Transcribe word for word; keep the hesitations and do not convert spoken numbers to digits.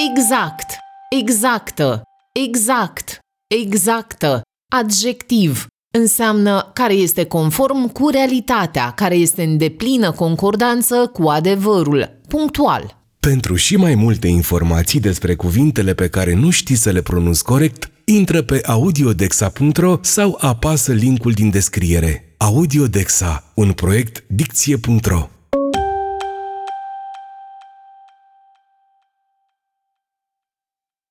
exact, exactă, exact, exactă. Adjectiv înseamnă care este conform cu realitatea, care este în deplină concordanță cu adevărul, punctual. Pentru și mai multe informații despre cuvintele pe care nu știi să le pronunți corect, intră pe audiodexa punct ro sau apasă linkul din descriere. Audiodexa, un proiect dicție punct ro.